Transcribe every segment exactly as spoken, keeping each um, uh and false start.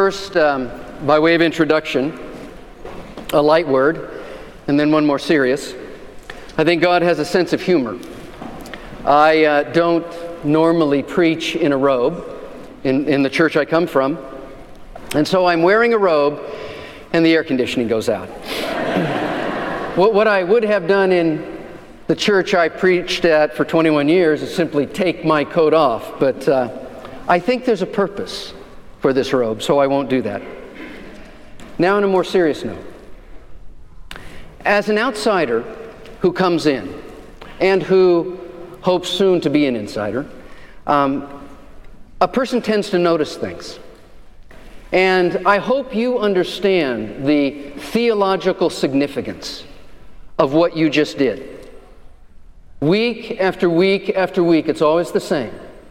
First, um, by way of introduction, a light word, and then one more serious. I think God has a sense of humor. I uh, don't normally preach in a robe in, in the church I come from, and so I'm wearing a robe, and the air conditioning goes out. what, what I would have done in the church I preached at for twenty-one years is simply take my coat off, but uh, I think there's a purpose for this robe, so I won't do that. Now, on a more serious note, as an outsider who comes in and who hopes soon to be an insider, um, a person tends to notice things. And I hope you understand the theological significance of what you just did. Week after week after week, it's always the same.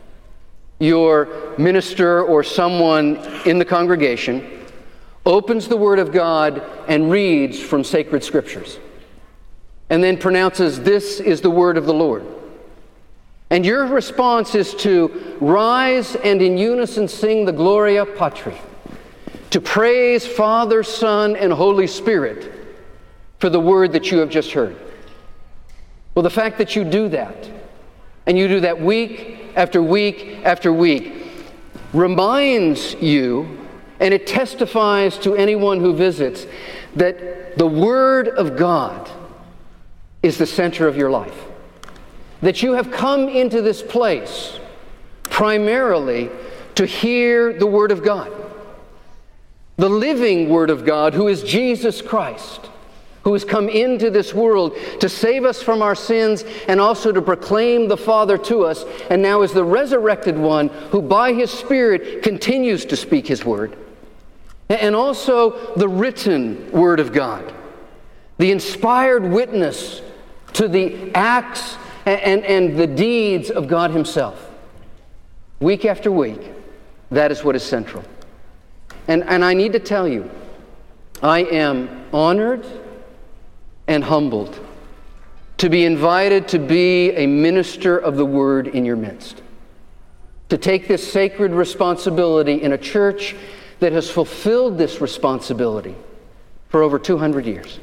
Your minister or someone in the congregation opens the Word of God and reads from sacred scriptures, and then pronounces, "This is the word of the Lord." And your response is to rise and in unison sing the Gloria Patri, to praise Father, Son, and Holy Spirit for the word that you have just heard. Well, the fact that you do that, and you do that week after week after week, reminds you, and it testifies to anyone who visits, that the Word of God is the center of your life. That you have come into this place primarily to hear the Word of God. The living Word of God, who is Jesus Christ, who has come into this world to save us from our sins and also to proclaim the Father to us, and now is the resurrected one who by His Spirit continues to speak His Word. And also the written Word of God, the inspired witness to the acts and, and, and the deeds of God Himself. Week after week, that is what is central. And, and I need to tell you, I am honored and humbled to be invited to be a minister of the Word in your midst. To take this sacred responsibility in a church that has fulfilled this responsibility for over two hundred years.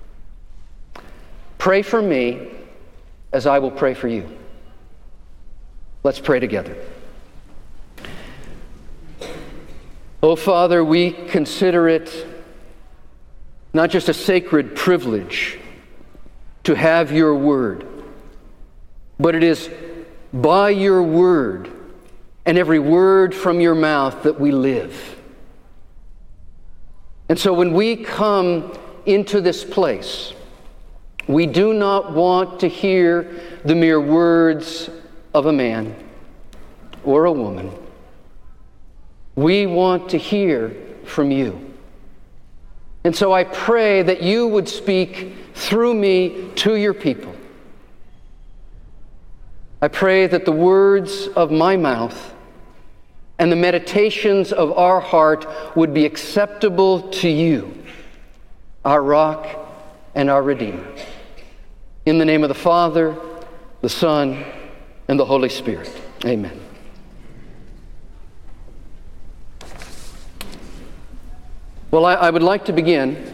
Pray for me as I will pray for you. Let's pray together. Oh, Father, we consider it not just a sacred privilege to have your word, but it is by your word and every word from your mouth that we live. And so when we come into this place, we do not want to hear the mere words of a man or a woman. We want to hear from you. And so I pray that you would speak through me to your people. I pray that the words of my mouth and the meditations of our heart would be acceptable to you, our rock and our Redeemer. In the name of the Father, the Son, and the Holy Spirit. Amen. Well, I, I would like to begin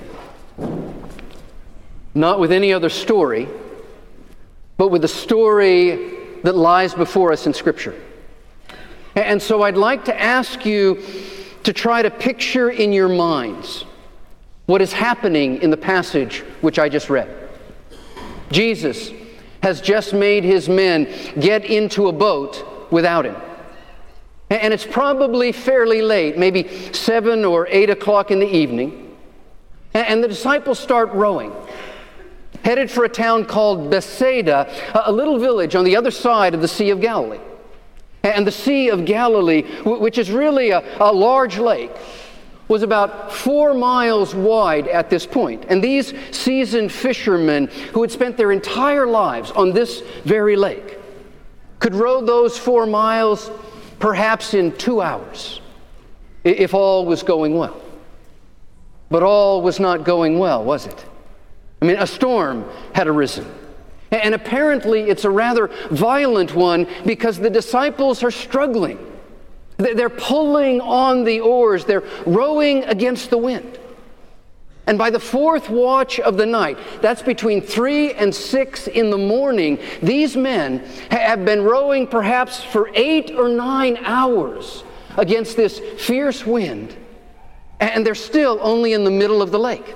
not with any other story, but with the story that lies before us in Scripture. And so I'd like to ask you to try to picture in your minds what is happening in the passage which I just read. Jesus has just made his men get into a boat without him. And it's probably fairly late, maybe seven or eight o'clock in the evening. And the disciples start rowing, headed for a town called Bethsaida, a little village on the other side of the Sea of Galilee. And the Sea of Galilee, which is really a, a large lake, was about four miles wide at this point. And these seasoned fishermen who had spent their entire lives on this very lake could row those four miles perhaps in two hours, if all was going well. But all was not going well, was it? I mean, a storm had arisen. And apparently it's a rather violent one because the disciples are struggling. They're pulling on the oars. They're rowing against the wind. And by the fourth watch of the night, that's between three and six in the morning, these men have been rowing perhaps for eight or nine hours against this fierce wind. And they're still only in the middle of the lake.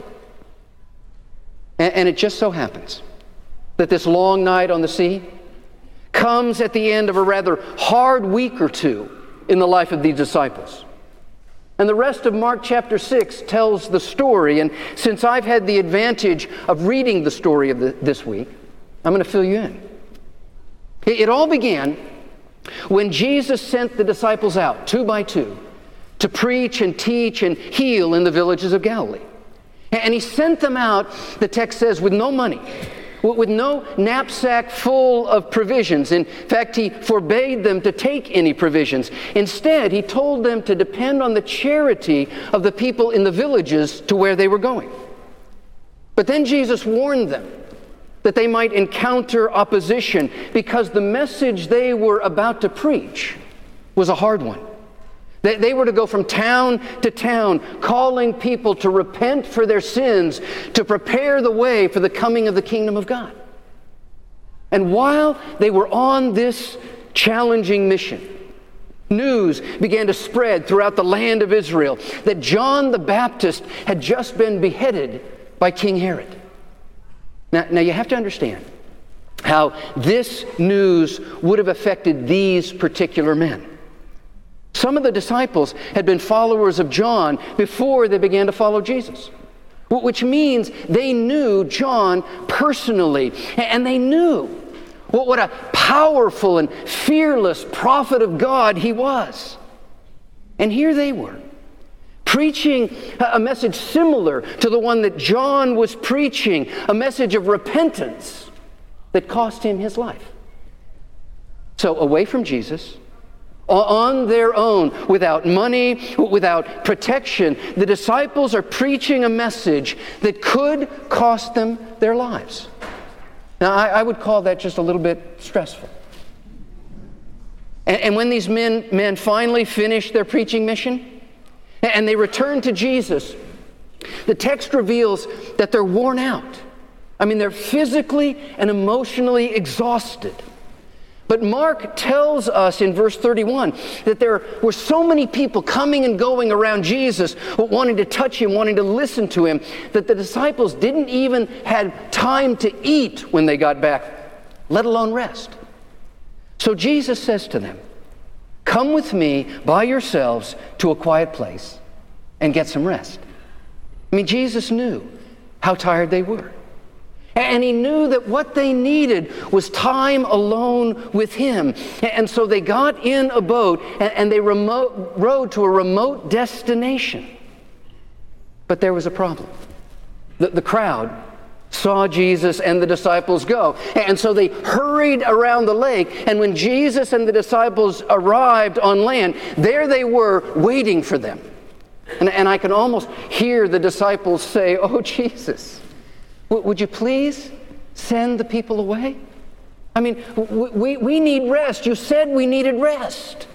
And it just so happens that this long night on the sea comes at the end of a rather hard week or two in the life of these disciples. And the rest of Mark chapter six tells the story. And since I've had the advantage of reading the story of the, this week, I'm going to fill you in. It, it all began when Jesus sent the disciples out, two by two, to preach and teach and heal in the villages of Galilee. And he sent them out, the text says, with no money, with no knapsack full of provisions. In fact, he forbade them to take any provisions. Instead, he told them to depend on the charity of the people in the villages to where they were going. But then Jesus warned them that they might encounter opposition because the message they were about to preach was a hard one. They, they were to go from town to town, calling people to repent for their sins, to prepare the way for the coming of the kingdom of God. And while they were on this challenging mission, news began to spread throughout the land of Israel that John the Baptist had just been beheaded by King Herod. Now, now you have to understand how this news would have affected these particular men. Some of the disciples had been followers of John before they began to follow Jesus, which means they knew John personally, and they knew what a powerful and fearless prophet of God he was. And here they were, preaching a message similar to the one that John was preaching, a message of repentance that cost him his life. So away from Jesus, on their own, without money, without protection, the disciples are preaching a message that could cost them their lives. Now, I, I would call that just a little bit stressful. And, and when these men, men finally finish their preaching mission, and they return to Jesus, the text reveals that they're worn out. I mean, they're physically and emotionally exhausted. But Mark tells us in verse thirty-one that there were so many people coming and going around Jesus, wanting to touch him, wanting to listen to him, that the disciples didn't even have time to eat when they got back, let alone rest. So Jesus says to them, "Come with me by yourselves to a quiet place and get some rest." I mean, Jesus knew how tired they were. And he knew that what they needed was time alone with him. And so they got in a boat and they remote, rowed to a remote destination. But there was a problem. The, the crowd saw Jesus and the disciples go. And so they hurried around the lake. And when Jesus and the disciples arrived on land, there they were waiting for them. And, and I can almost hear the disciples say, "Oh, Jesus, would you please send the people away? I mean, we, we need rest. You said we needed rest."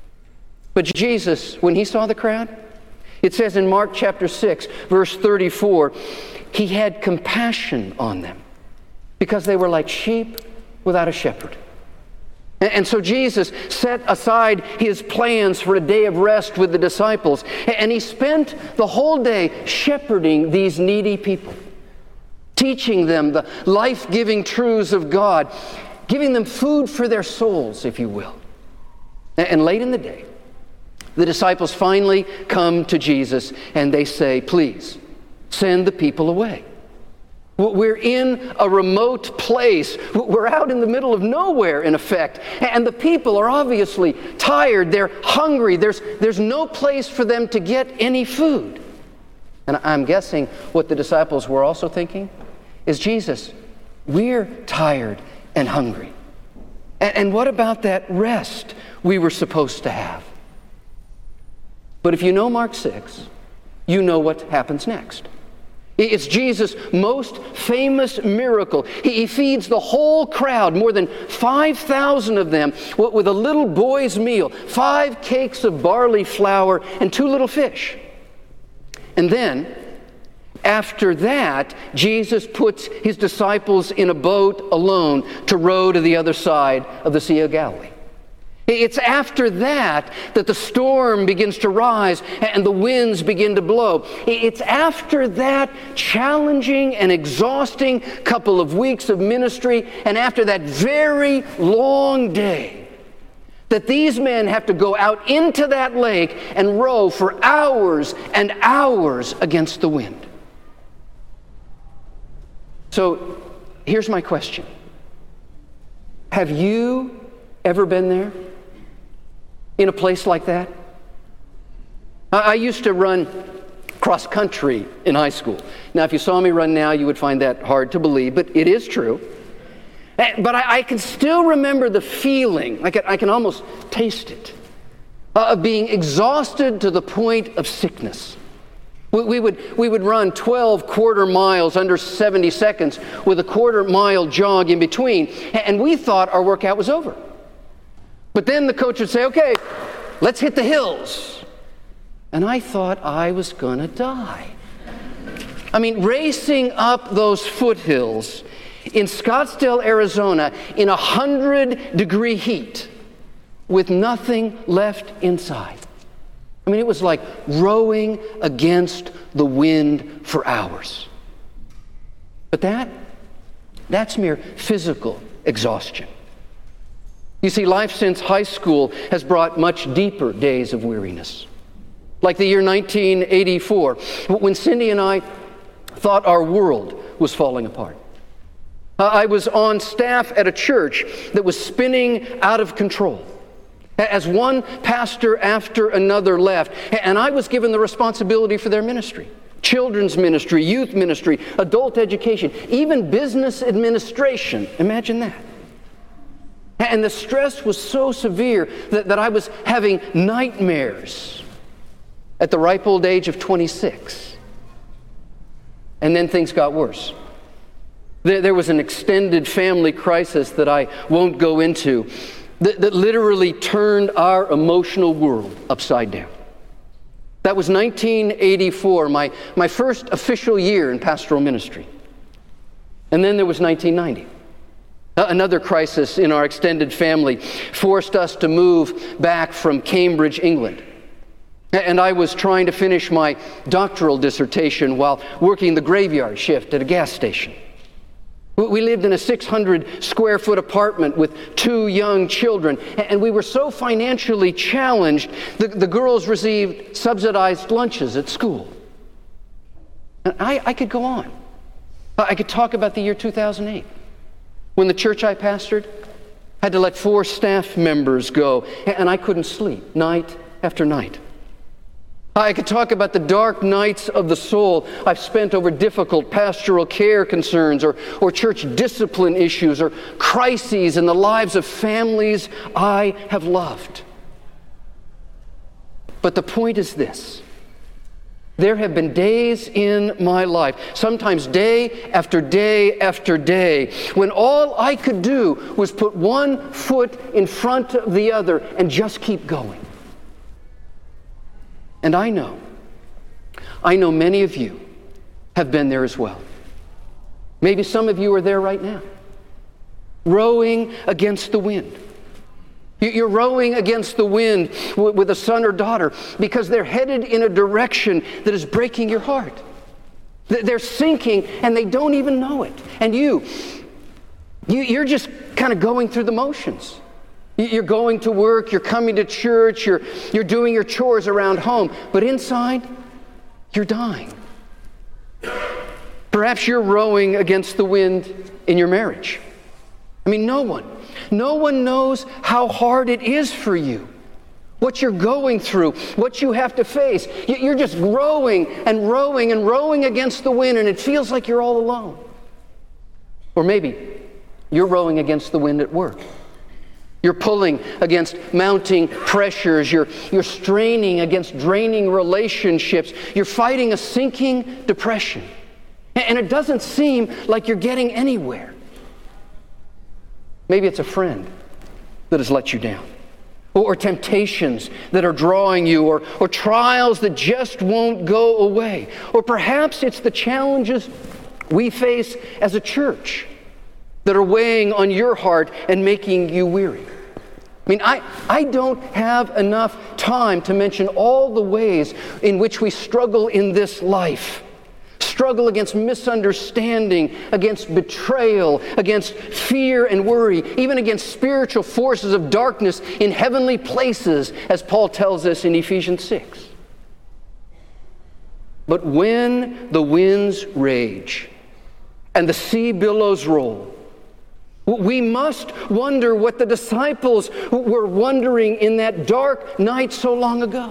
But Jesus, when he saw the crowd, it says in Mark chapter six, verse thirty-four, he had compassion on them because they were like sheep without a shepherd. And, and so Jesus set aside his plans for a day of rest with the disciples, and he spent the whole day shepherding these needy people, teaching them the life-giving truths of God, giving them food for their souls, if you will. And late in the day, the disciples finally come to Jesus and they say, "Please, send the people away. We're in a remote place. We're out in the middle of nowhere, in effect. And the people are obviously tired. They're hungry. There's, there's no place for them to get any food." And I'm guessing what the disciples were also thinking is, "Jesus, we're tired and hungry. And, and what about that rest we were supposed to have?" But if you know Mark six, you know what happens next. It's Jesus' most famous miracle. He feeds the whole crowd, more than five thousand of them, with a little boy's meal, five cakes of barley flour and two little fish. And then, after that, Jesus puts his disciples in a boat alone to row to the other side of the Sea of Galilee. It's after that that the storm begins to rise and the winds begin to blow. It's after that challenging and exhausting couple of weeks of ministry, and after that very long day, that these men have to go out into that lake and row for hours and hours against the wind. So here's my question. Have you ever been there? In a place like that? I used to run cross country in high school. Now, if you saw me run now, you would find that hard to believe, but it is true. But I, I can still remember the feeling, I can, I can almost taste it, uh, of being exhausted to the point of sickness. We, we, would, we would run twelve quarter miles under seventy seconds with a quarter mile jog in between, and we thought our workout was over. But then the coach would say, okay, let's hit the hills. And I thought I was going to die. I mean, racing up those foothills in Scottsdale, Arizona, in a hundred degree heat with nothing left inside. I mean, it was like rowing against the wind for hours. But that, that's mere physical exhaustion. You see, life since high school has brought much deeper days of weariness. Like the year nineteen eighty-four, when Cindy and I thought our world was falling apart. I was on staff at a church that was spinning out of control, as one pastor after another left, and I was given the responsibility for their ministry. Children's ministry, youth ministry, adult education, even business administration. Imagine that. And the stress was so severe that, that I was having nightmares at the ripe old age of twenty-six. And then things got worse. There, there was an extended family crisis that I won't go into that, that literally turned our emotional world upside down. That was nineteen eighty-four, my, my first official year in pastoral ministry. And then there was nineteen ninety. Another crisis in our extended family forced us to move back from Cambridge, England. And I was trying to finish my doctoral dissertation while working the graveyard shift at a gas station. We lived in a six hundred square foot apartment with two young children, and we were so financially challenged, the, the girls received subsidized lunches at school. And I, I could go on. I could talk about the year two thousand eight. When the church I pastored had to let four staff members go, and I couldn't sleep night after night. I could talk about the dark nights of the soul I've spent over difficult pastoral care concerns or, or church discipline issues or crises in the lives of families I have loved. But the point is this. There have been days in my life, sometimes day after day after day, when all I could do was put one foot in front of the other and just keep going. And I know, I know many of you have been there as well. Maybe some of you are there right now, rowing against the wind. You're rowing against the wind with a son or daughter because they're headed in a direction that is breaking your heart. They're sinking and they don't even know it. And you, you're just kind of going through the motions. You're going to work, you're coming to church, you're, you're doing your chores around home, but inside, you're dying. Perhaps you're rowing against the wind in your marriage. I mean, no one, no one knows how hard it is for you, what you're going through, what you have to face. You're just rowing and rowing and rowing against the wind, and it feels like you're all alone. Or maybe you're rowing against the wind at work. You're pulling against mounting pressures. You're, you're straining against draining relationships. You're fighting a sinking depression. and it doesn't seem like you're getting anywhere. Maybe it's a friend that has let you down, or temptations that are drawing you, or, or trials that just won't go away. Or perhaps it's the challenges we face as a church that are weighing on your heart and making you weary. I mean, I, I don't have enough time to mention all the ways in which we struggle in this life. Struggle against misunderstanding, against betrayal, against fear and worry, even against spiritual forces of darkness in heavenly places, as Paul tells us in Ephesians six. But when the winds rage and the sea billows roll, we must wonder what the disciples were wondering in that dark night so long ago.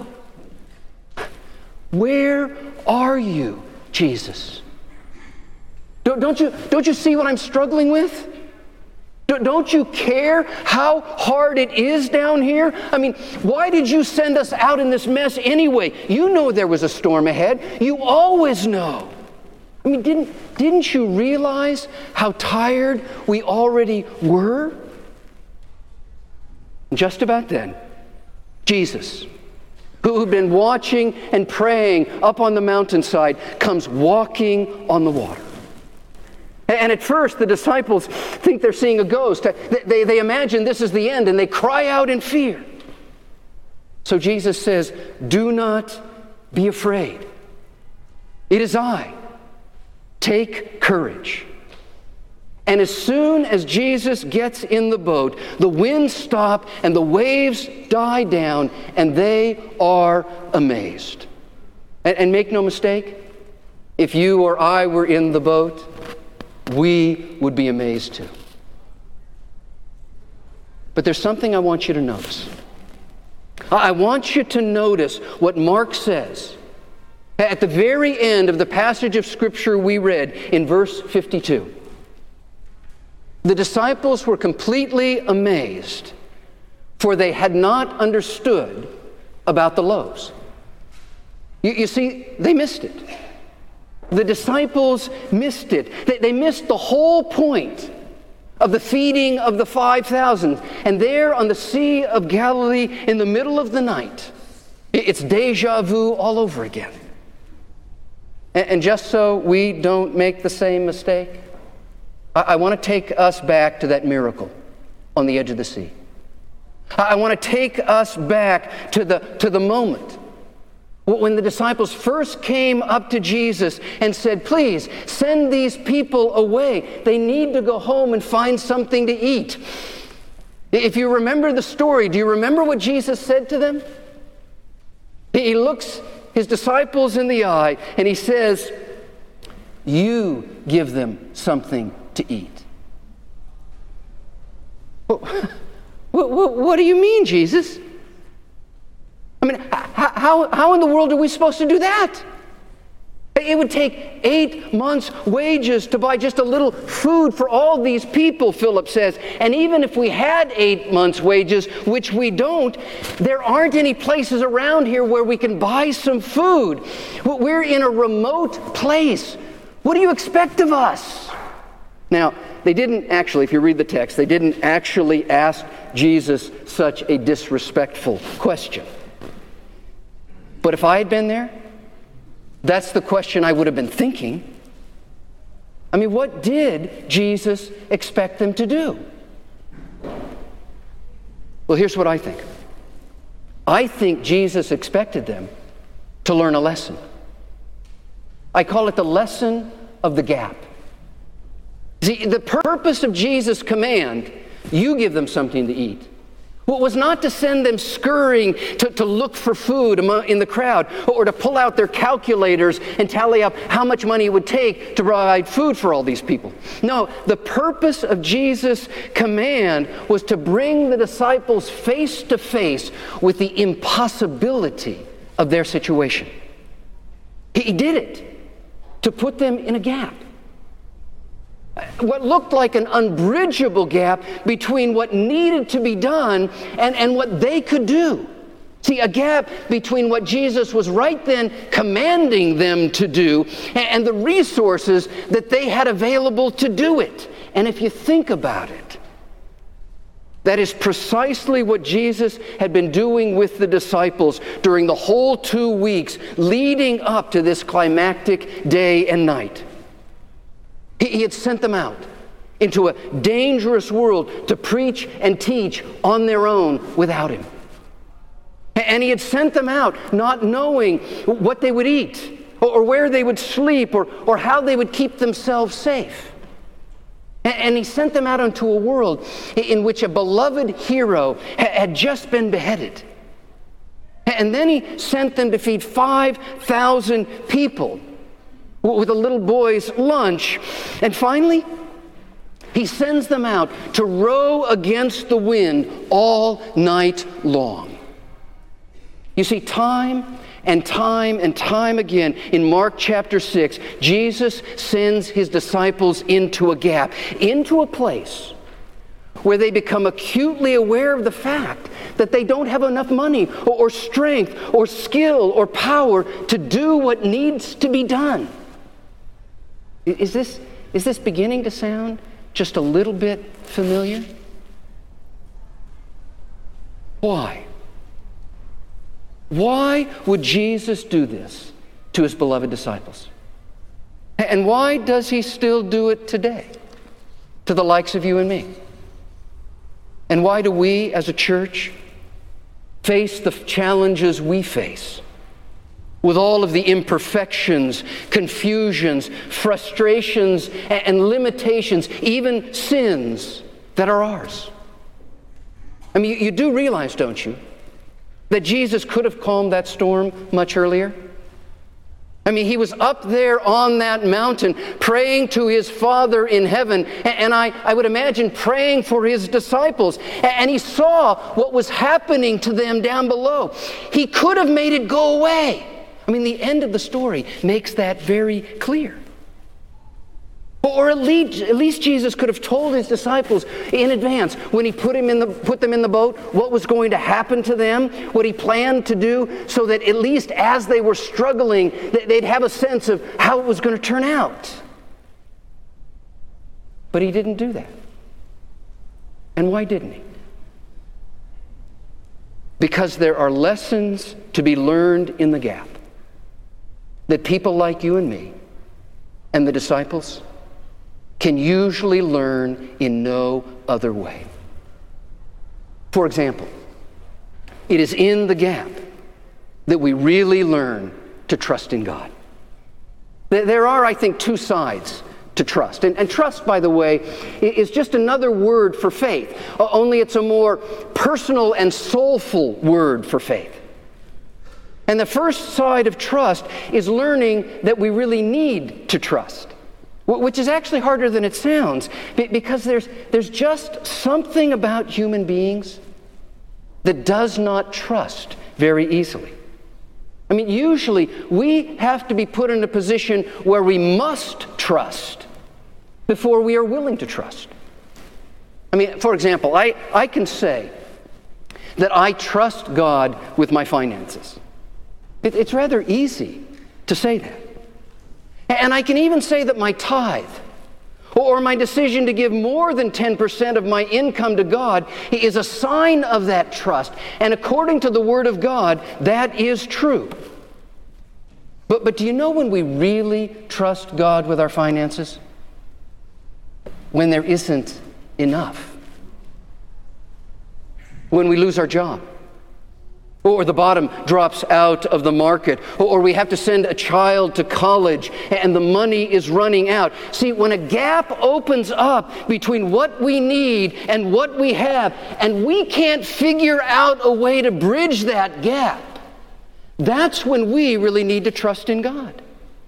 Where are you, Jesus? Don't, don't you, don't you see what I'm struggling with? Don't you care how hard it is down here? I mean, why did you send us out in this mess anyway? You know there was a storm ahead. You always know. I mean, didn't, didn't you realize how tired we already were? Just about then, Jesus, who'd been watching and praying up on the mountainside, comes walking on the water. And at first, the disciples think they're seeing a ghost. They, they, they imagine this is the end, and they cry out in fear. So Jesus says, "Do not be afraid. It is I. Take courage." And as soon as Jesus gets in the boat, the winds stop and the waves die down, and they are amazed. And, and make no mistake, if you or I were in the boat, we would be amazed too. But there's something I want you to notice. I want you to notice what Mark says at the very end of the passage of Scripture we read in verse fifty-two. The disciples were completely amazed, for they had not understood about the loaves. You, you see, they missed it. The disciples missed it. They, they missed the whole point of the feeding of the five thousand. And there on the Sea of Galilee in the middle of the night, it's deja vu all over again. And, and just so we don't make the same mistake, I, I want to take us back to that miracle on the edge of the sea. I, I want to take us back to the, to the moment when the disciples first came up to Jesus and said, "Please, send these people away. They need to go home and find something to eat." If you remember the story, do you remember what Jesus said to them? He looks his disciples in the eye and he says, "You give them something to eat." What, what, what do you mean, Jesus? I mean, how, how in the world are we supposed to do that? It would take eight months' wages to buy just a little food for all these people, Philip says. And even if we had eight months' wages, which we don't, there aren't any places around here where we can buy some food. We're in a remote place. What do you expect of us? Now, they didn't actually, if you read the text, they didn't actually ask Jesus such a disrespectful question. But if I had been there, that's the question I would have been thinking. I mean, what did Jesus expect them to do? Well, here's what I think. I think Jesus expected them to learn a lesson. I call it the lesson of the gap. See, the purpose of Jesus' command, "You give them something to eat," well, was not to send them scurrying to, to look for food in the crowd, or to pull out their calculators and tally up how much money it would take to provide food for all these people. No, the purpose of Jesus' command was to bring the disciples face to face with the impossibility of their situation. He did it to put them in a gap. What looked like an unbridgeable gap between what needed to be done and, and what they could do. See, a gap between what Jesus was right then commanding them to do and the resources that they had available to do it. And if you think about it, that is precisely what Jesus had been doing with the disciples during the whole two weeks leading up to this climactic day and night. He, he had sent them out into a dangerous world to preach and teach on their own without him. And he had sent them out not knowing what they would eat or where they would sleep or, or how they would keep themselves safe. And he sent them out into a world in which a beloved hero had just been beheaded. And then he sent them to feed five thousand people with a little boy's lunch. And finally, he sends them out to row against the wind all night long. You see, time and time and time again in Mark chapter six, Jesus sends his disciples into a gap, into a place where they become acutely aware of the fact that they don't have enough money or, or strength or skill or power to do what needs to be done. Is this, is this beginning to sound just a little bit familiar? Why? Why would Jesus do this to his beloved disciples? And why does he still do it today to the likes of you and me? And why do we as a church face the challenges we face with all of the imperfections, confusions, frustrations, and limitations, even sins that are ours? I mean, you, you do realize, don't you, that Jesus could have calmed that storm much earlier? I mean, he was up there on that mountain praying to his Father in heaven, and I, I would imagine praying for his disciples, and he saw what was happening to them down below. He could have made it go away. I mean, the end of the story makes that very clear. Or at least, at least Jesus could have told his disciples in advance when he put, him in the, put them in the boat what was going to happen to them, what he planned to do, so that at least as they were struggling, they'd have a sense of how it was going to turn out. But he didn't do that. And why didn't he? Because there are lessons to be learned in the gap that people like you and me and the disciples can usually learn in no other way. For example, it is in the gap that we really learn to trust in God. There are, I think, two sides to trust. And, and trust, by the way, is just another word for faith, only it's a more personal and soulful word for faith. And the first side of trust is learning that we really need to trust, which is actually harder than it sounds, because there's, there's just something about human beings that does not trust very easily. I mean, usually we have to be put in a position where we must trust before we are willing to trust. I mean, for example, I, I can say that I trust God with my finances. It, it's rather easy to say that. And I can even say that my tithe, or my decision to give more than ten percent of my income to God, is a sign of that trust. And according to the Word of God, that is true. But, but do you know when we really trust God with our finances? When there isn't enough. When we lose our job. Or the bottom drops out of the market, or we have to send a child to college and the money is running out. See, when a gap opens up between what we need and what we have, and we can't figure out a way to bridge that gap, that's when we really need to trust in God.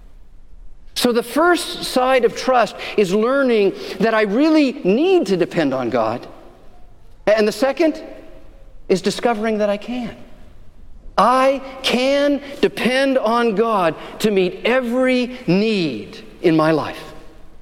So the first side of trust is learning that I really need to depend on God. And the second is discovering that I can. I can depend on God to meet every need in my life.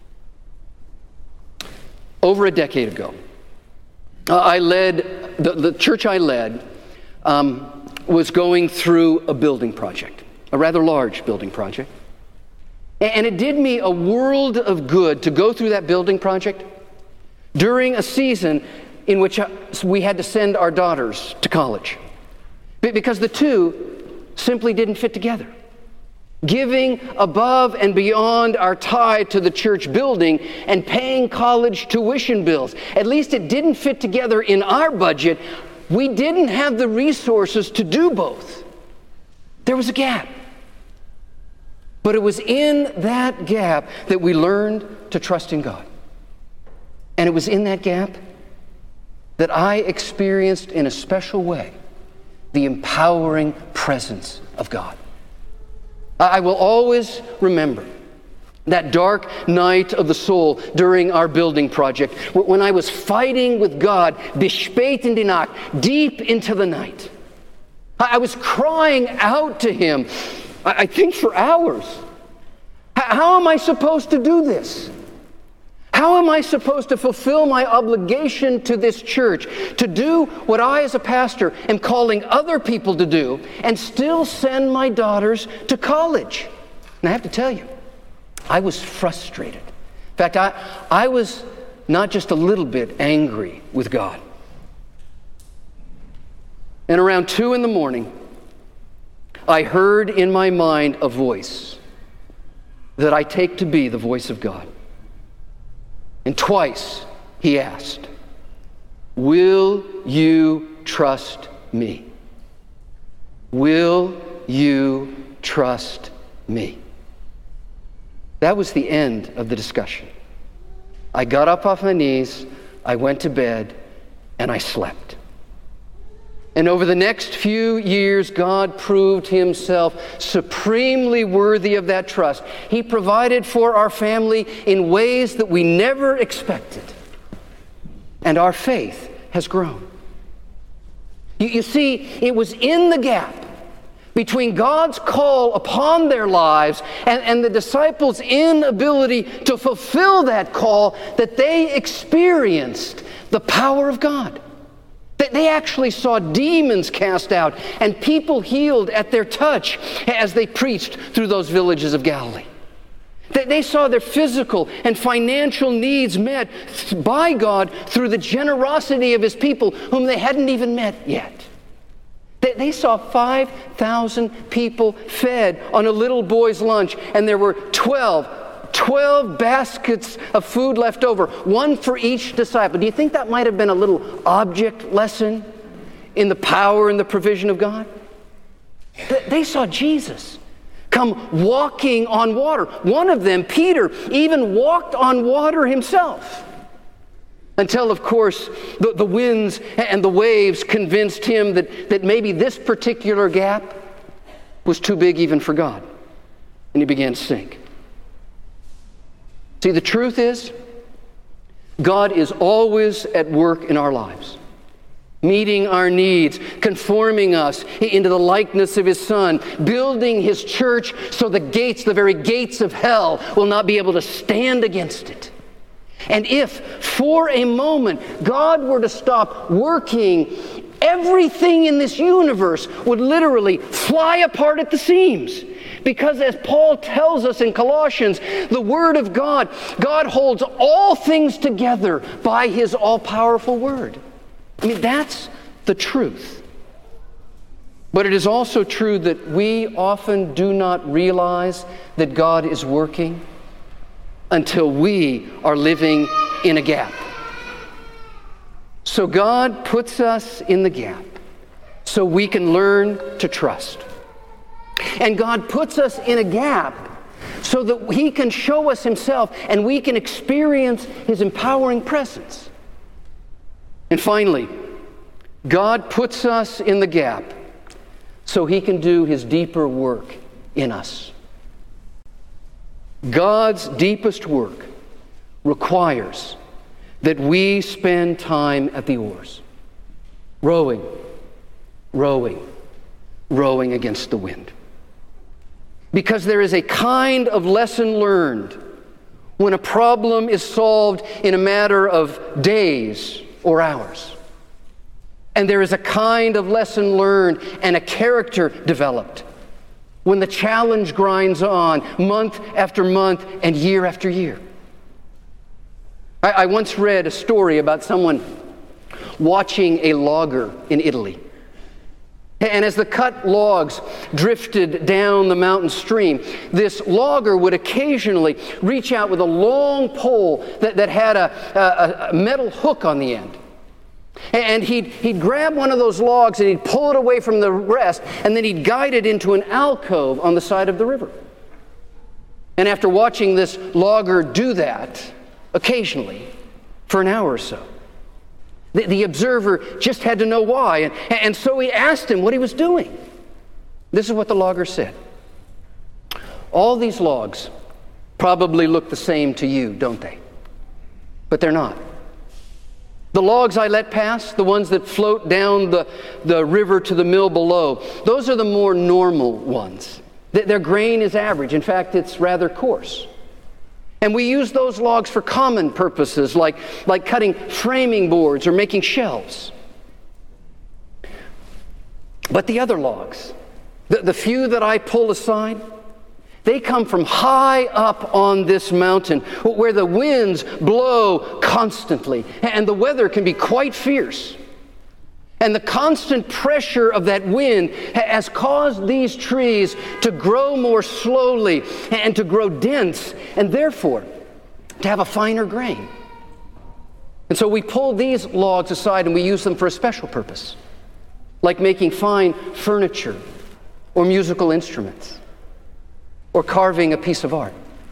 Over a decade ago, uh, I led, the, the church I led um, was going through a building project, a rather large building project. And it did me a world of good to go through that building project during a season in which we had to send our daughters to college, because the two simply didn't fit together. Giving above and beyond our tithe to the church building and paying college tuition bills, at least it didn't fit together in our budget. We didn't have the resources to do both. There was a gap. But it was in that gap that we learned to trust in God. And it was in that gap that I experienced in a special way the empowering presence of God. I will always remember that dark night of the soul during our building project when I was fighting with God, bespät in die Nacht, deep into the night. I was crying out to Him, I think for hours. How am I supposed to do this? How am I supposed to fulfill my obligation to this church, to do what I as a pastor am calling other people to do, and still send my daughters to college? And I have to tell you, I was frustrated. In fact, I, I was not just a little bit angry with God. And around two in the morning, I heard in my mind a voice that I take to be the voice of God. And twice He asked, "Will you trust me? Will you trust me?" That was the end of the discussion. I got up off my knees, I went to bed, and I slept. And over the next few years, God proved Himself supremely worthy of that trust. He provided for our family in ways that we never expected. And our faith has grown. You, you see, it was in the gap between God's call upon their lives and, and the disciples' inability to fulfill that call that they experienced the power of God. They actually saw demons cast out and people healed at their touch as they preached through those villages of Galilee. They saw their physical and financial needs met by God through the generosity of His people whom they hadn't even met yet. They saw five thousand people fed on a little boy's lunch, and there were twelve twelve baskets of food left over, one for each disciple. Do you think that might have been a little object lesson in the power and the provision of God? They saw Jesus come walking on water. One of them, Peter, even walked on water himself. Until, of course, the, the winds and the waves convinced him that, that maybe this particular gap was too big even for God. And he began to sink. See, the truth is, God is always at work in our lives, meeting our needs, conforming us into the likeness of His Son, building His church so the gates, the very gates of hell, will not be able to stand against it. And if, for a moment, God were to stop working, everything in this universe would literally fly apart at the seams. Because as Paul tells us in Colossians, the Word of God, God holds all things together by His all-powerful Word. I mean, that's the truth. But it is also true that we often do not realize that God is working until we are living in a gap. So God puts us in the gap so we can learn to trust. And God puts us in a gap so that He can show us Himself and we can experience His empowering presence. And finally, God puts us in the gap so He can do His deeper work in us. God's deepest work requires that we spend time at the oars, rowing, rowing, rowing against the wind. Because there is a kind of lesson learned when a problem is solved in a matter of days or hours. And there is a kind of lesson learned and a character developed when the challenge grinds on month after month and year after year. I, I once read a story about someone watching a logger in Italy. And as the cut logs drifted down the mountain stream, this logger would occasionally reach out with a long pole that, that had a, a, a metal hook on the end. And he'd, he'd grab one of those logs and he'd pull it away from the rest, and then he'd guide it into an alcove on the side of the river. And after watching this logger do that occasionally for an hour or so, The, the observer just had to know why, and, and so he asked him what he was doing. This is what the logger said. All these logs probably look the same to you, don't they? But they're not. The logs I let pass, the ones that float down the, the river to the mill below, those are the more normal ones. Th- their grain is average. In fact, it's rather coarse. And we use those logs for common purposes, like, like cutting framing boards or making shelves. But the other logs, the, the few that I pull aside, they come from high up on this mountain where the winds blow constantly and the weather can be quite fierce. And the constant pressure of that wind has caused these trees to grow more slowly and to grow dense, and therefore to have a finer grain. And so we pull these logs aside and we use them for a special purpose, like making fine furniture or musical instruments or carving a piece of art.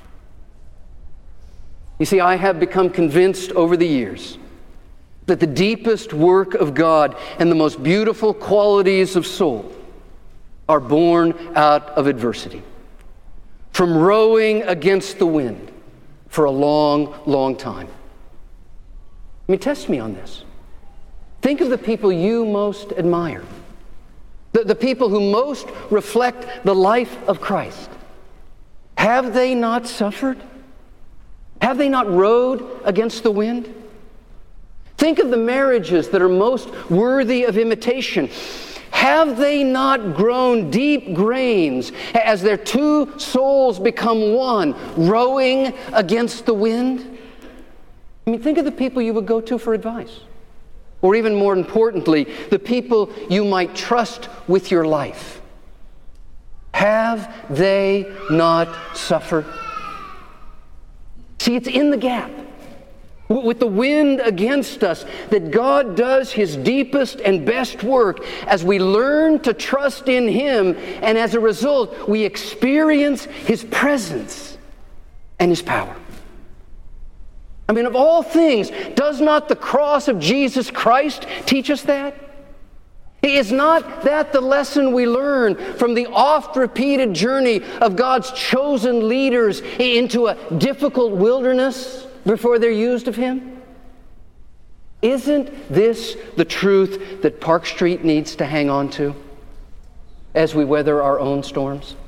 You see, I have become convinced over the years that the deepest work of God and the most beautiful qualities of soul are born out of adversity, from rowing against the wind for a long, long time. I mean, test me on this. Think of the people you most admire, the, the people who most reflect the life of Christ. Have they not suffered? Have they not rowed against the wind? Think of the marriages that are most worthy of imitation. Have they not grown deep grains as their two souls become one, rowing against the wind? I mean, think of the people you would go to for advice. Or even more importantly, the people you might trust with your life. Have they not suffered? See, it's in the gap, with the wind against us, that God does His deepest and best work as we learn to trust in Him, and as a result, we experience His presence and His power. I mean, of all things, does not the cross of Jesus Christ teach us that? Is not that the lesson we learn from the oft-repeated journey of God's chosen leaders into a difficult wilderness before they're used of Him? Isn't this the truth that Park Street needs to hang on to as we weather our own storms?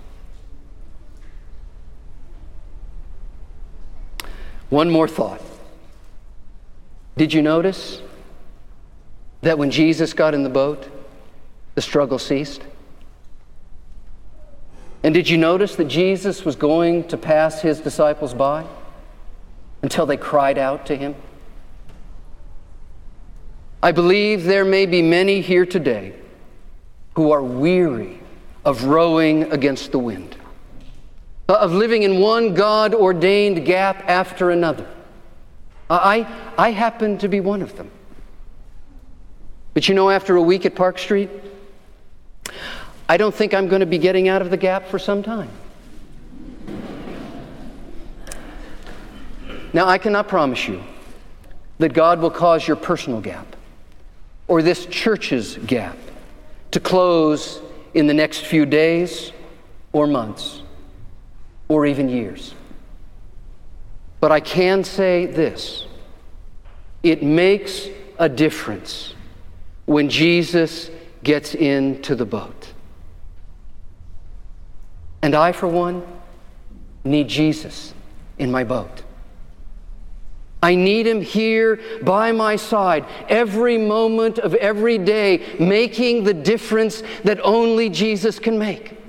One more thought. Did you notice that when Jesus got in the boat, the struggle ceased? And did you notice that Jesus was going to pass His disciples by until they cried out to Him? I believe there may be many here today who are weary of rowing against the wind, of living in one God-ordained gap after another. I, I happen to be one of them. But you know, after a week at Park Street, I don't think I'm going to be getting out of the gap for some time. Now, I cannot promise you that God will cause your personal gap or this church's gap to close in the next few days or months or even years. But I can say this: it makes a difference when Jesus gets into the boat. And I, for one, need Jesus in my boat. I need Him here by my side, every moment of every day, making the difference that only Jesus can make.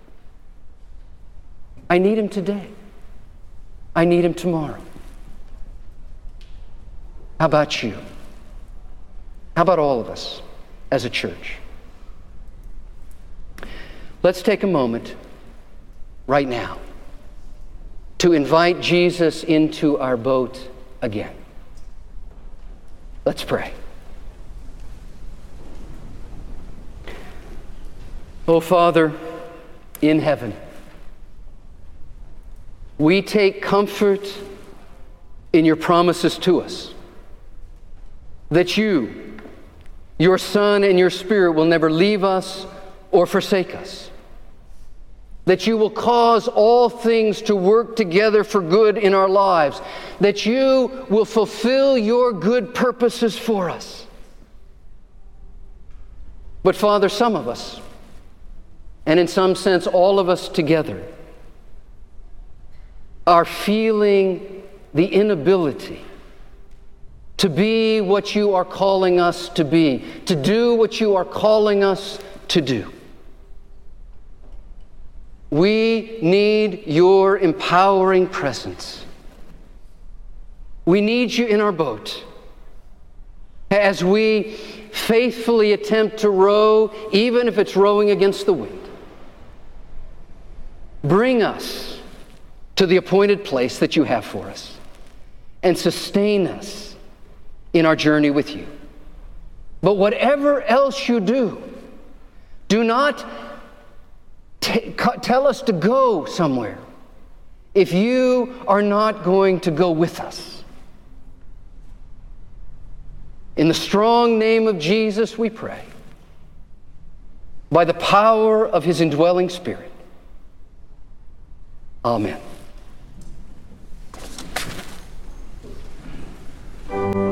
I need Him today. I need Him tomorrow. How about you? How about all of us as a church? Let's take a moment right now to invite Jesus into our boat again. Let's pray. Oh, Father in heaven, we take comfort in your promises to us that you, your Son and your Spirit will never leave us or forsake us, that you will cause all things to work together for good in our lives, that you will fulfill your good purposes for us. But Father, some of us, and in some sense all of us together, are feeling the inability to be what you are calling us to be, to do what you are calling us to do. We need your empowering presence. We need you in our boat as we faithfully attempt to row, even if it's rowing against the wind. Bring us to the appointed place that you have for us, and sustain us in our journey with you. But whatever else you do, do not t- tell us to go somewhere if you are not going to go with us. In the strong name of Jesus we pray, by the power of his indwelling Spirit. Amen.